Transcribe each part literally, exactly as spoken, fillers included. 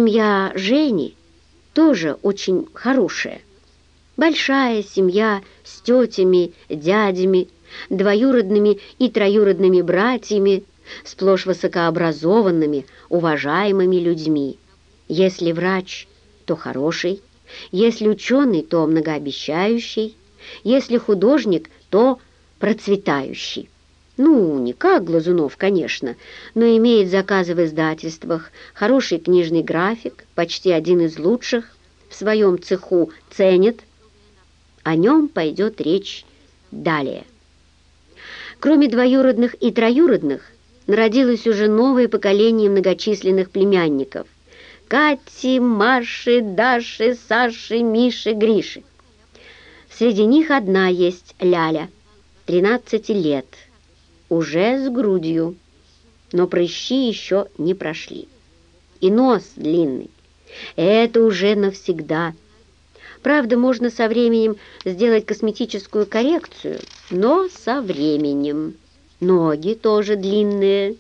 Семья Жени тоже очень хорошая. Большая семья с тетями, дядями, двоюродными и троюродными братьями, сплошь высокообразованными, уважаемыми людьми. Если врач, то хороший, если ученый, то многообещающий, если художник, то процветающий. Ну, не как Глазунов, конечно, но имеет заказы в издательствах, хороший книжный график, почти один из лучших, в своем цеху ценят. О нем пойдет речь далее. Кроме двоюродных и троюродных, народилось уже новое поколение многочисленных племянников. Кати, Маши, Даши, Саши, Миши, Гриши. Среди них одна есть Ляля, тринадцати лет, уже с грудью, но прыщи еще не прошли. И нос длинный. Это уже навсегда. Правда, можно со временем сделать косметическую коррекцию, но со временем. Ноги тоже длинные,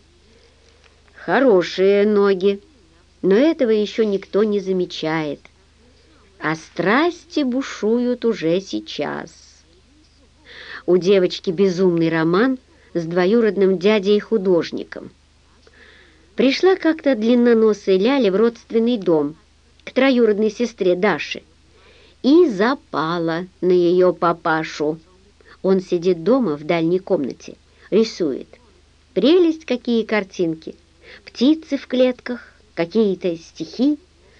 хорошие ноги, но этого еще никто не замечает. А страсти бушуют уже сейчас. У девочки безумный роман с двоюродным дядей-художником. Пришла как-то длинноносая Ляля в родственный дом к троюродной сестре Даше и запала на ее папашу. Он сидит дома в дальней комнате, рисует. Прелесть, какие картинки! Птицы в клетках, какие-то стихи.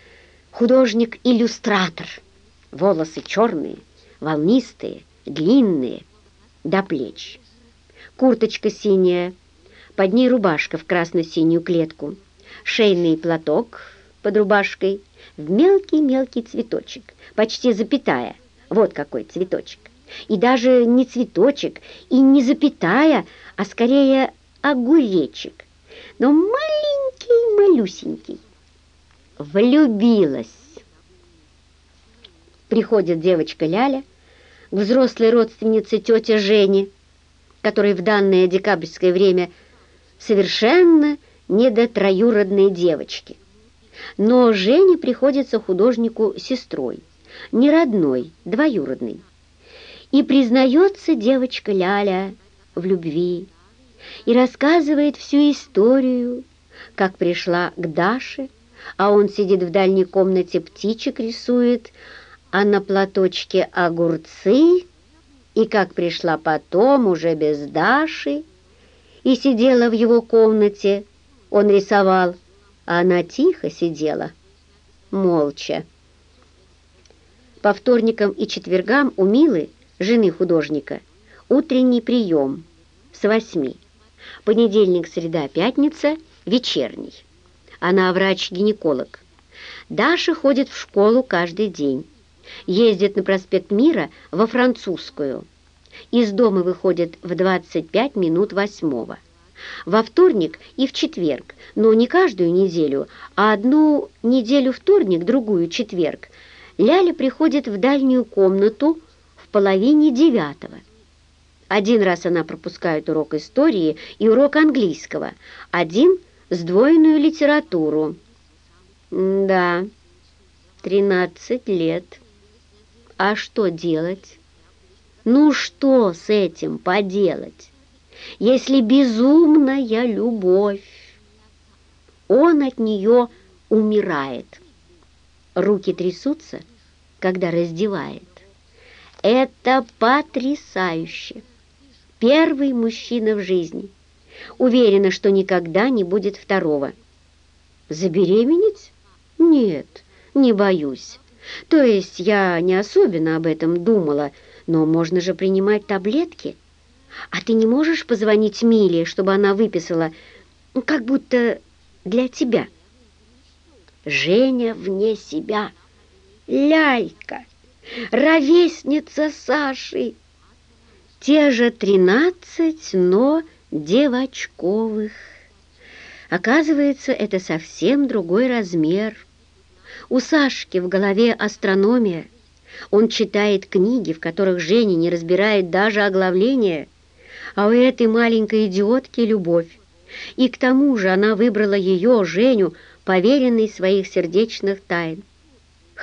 Художник-иллюстратор. Волосы черные, волнистые, длинные, до плеч. Курточка синяя, под ней рубашка в красно-синюю клетку, шейный платок под рубашкой в мелкий-мелкий цветочек, почти запятая. Вот какой цветочек. И даже не цветочек, и не запятая, а скорее огуречек, но маленький-малюсенький. Влюбилась. Приходит девочка Ляля к взрослой родственнице тете Жене, которой в данное декабрьское время совершенно не до троюродной девочки. Но Жене приходится художнику сестрой, не родной, двоюродной. И признается девочка Ляля в любви, и рассказывает всю историю, как пришла к Даше, а он сидит в дальней комнате, птичек рисует, а на платочке огурцы, и как пришла потом, уже без Даши, и сидела в его комнате, он рисовал, а она тихо сидела, молча. По вторникам и четвергам у Милы, жены художника, утренний прием с восьми. Понедельник, среда, пятница – вечерний. Она врач-гинеколог. Даша ходит в школу каждый день. Ездит на проспект Мира во Французскую. Из дома выходит в двадцать пять минут восьмого. Во вторник и в четверг, но не каждую неделю, а одну неделю вторник, другую четверг, Ляля приходит в дальнюю комнату в половине девятого. Один раз она пропускает урок истории и урок английского, один – сдвоенную литературу. Да, тринадцать лет. А что делать? Ну что с этим поделать, если безумная любовь? Он от нее умирает. Руки трясутся, когда раздевает. Это потрясающе. Первый мужчина в жизни. Уверена, что никогда не будет второго. Забеременеть? Нет, не боюсь. То есть я не особенно об этом думала, но можно же принимать таблетки. А ты не можешь позвонить Миле, чтобы она выписала, как будто для тебя? Женя вне себя. Лялька, ровесница Саши. Те же тринадцать, но девочковых. Оказывается, это совсем другой размер. У Сашки в голове астрономия. Он читает книги, в которых Женя не разбирает даже оглавления, а у этой маленькой идиотки любовь. И к тому же она выбрала ее, Женю, поверенный своих сердечных тайн.